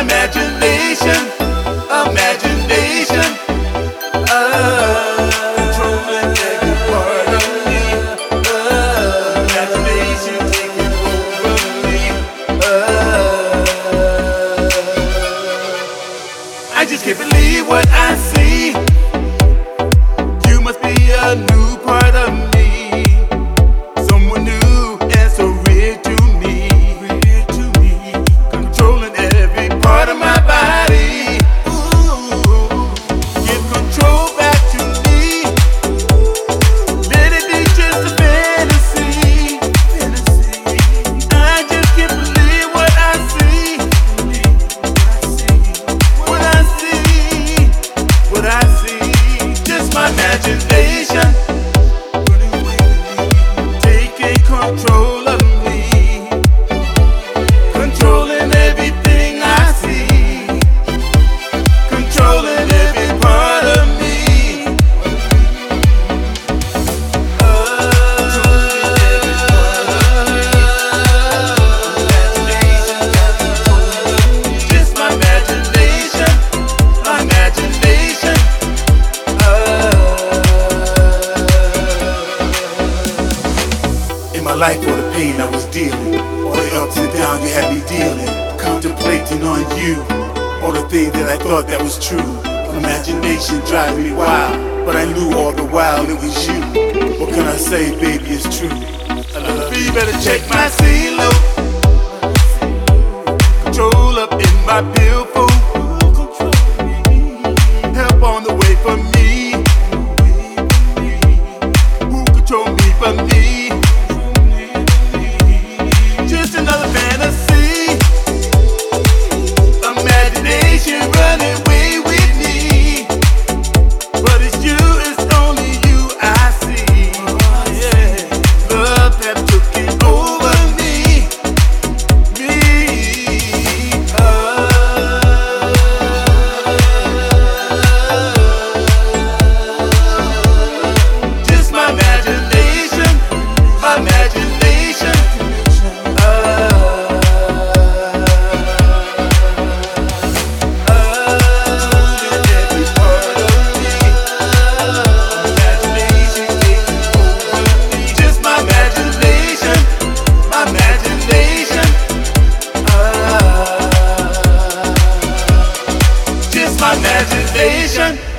my imagination, imagination. Controlling every part of me. Imagination taking over me. I just can't believe what I see. You must be a new part of me, someone new and so real to me, controlling every part of my body. Ooh, give control back to me. Let it be just a fantasy. I just can't believe what I see. What I see, what I see. Just my imagination taking control of me, controlling everything I see, controlling every part of me. Just my imagination, my imagination. In my life, all the pain I was dealing, all the ups and downs you had me dealing, contemplating on you, all the things that I thought that was true. Imagination driving me wild, but I knew all the while it was you. What can I say, baby, it's true. I love you. You better check my CeeLo. Control up in my billfold. Help on the way for me. Who control me for me? Just another fantasy. Imagination running away with me. But it's you, it's only you I see. Yeah. Love that took it over me. Just my imagination, my imagination. Every part of me. Imagination taking over me. Just my imagination, my imagination. Just my imagination.